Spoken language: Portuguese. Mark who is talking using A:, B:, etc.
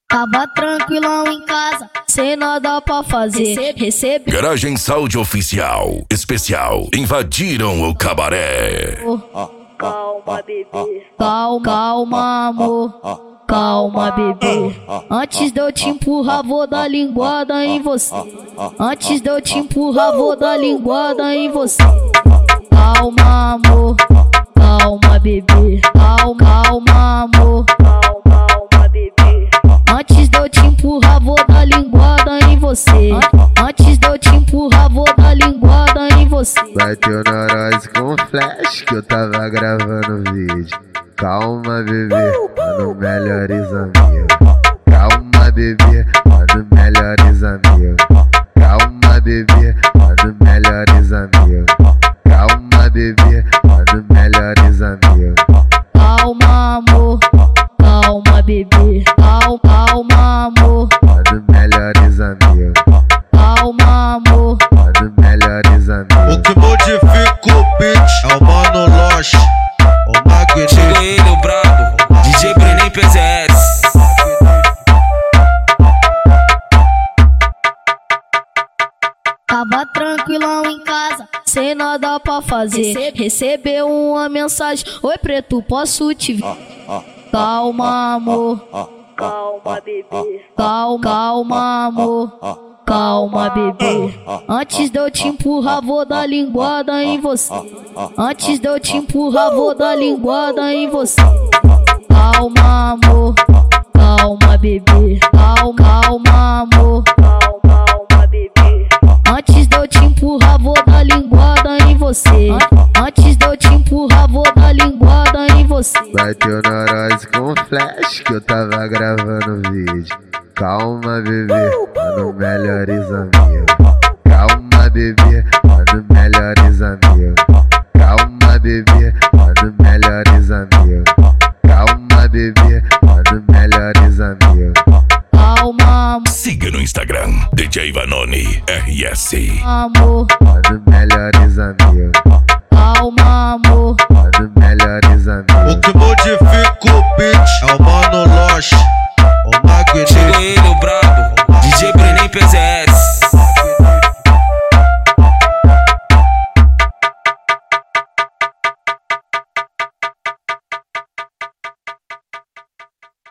A: Tava tranquilão em casa, sem nada pra fazer. Recebi
B: Garagem Saúde Oficial Especial. Invadiram o cabaré.
A: Calma, bebê. Calma, amor. Calma, bebê. Antes de eu te empurrar, vou dar linguada em você. Antes de eu te empurrar, vou dar linguada em você. Calma, amor. Calma, bebê. Calma, amor. Calma, bebê. Antes de eu te empurrar, vou dar linguada em você. Antes de eu te empurrar, vou dar linguada em você.
C: Bateu neurose com flash que eu tava gravando vídeo. Calma, bebê, mano, melhores amigos. Calma, bebê, mano, melhores amigos. Calma, bebê, mano, melhores amigos. Calma, bebê, mano, melhores amigos.
A: Calma, amor. Calma, bebê. Calma, amor.
C: Mano, melhores amigos.
A: Calma, amor.
C: Mano, melhores amigos.
D: O que modifica o beat é o Mano Loche, o Magneto.
E: Chegou ele, o brabo, DJ Brenem PZS.
A: Tava tranquilão em casa, sem nada pra fazer. Recebeu uma mensagem: oi, preto, posso te ver? Calma, amor. Calma, bebê. Calma, amor. Calma, bebê. Antes de eu te empurrar, vou dar linguada em você. Antes de eu te empurrar, vou dar linguada em você. Calma, amor. Calma, bebê. Calma, amor. Calma, bebê. Antes de eu te empurrar, vou dar linguada em você. Antes de eu te empurrar, vou dar linguada em você.
C: Bateu neurose com flash que eu tava gravando vídeo. Calma, bebê, mano, melhores amigos. Calma, bebê, mano, melhores amigos. Calma, bebê, mano, melhores amigos. Calma, bebê, mano, melhores amigos.
A: Calma, amor.
B: Siga no Instagram DJ Vanoni RS.
A: Amor.
C: Mano, melhores amigos.
A: Calma, amor.
C: Mano, melhores amigos.
D: O que modifica o beat é o Mano Loche, o Magneto.
E: Chegou ele, o brabo, DJ Brenem PZS.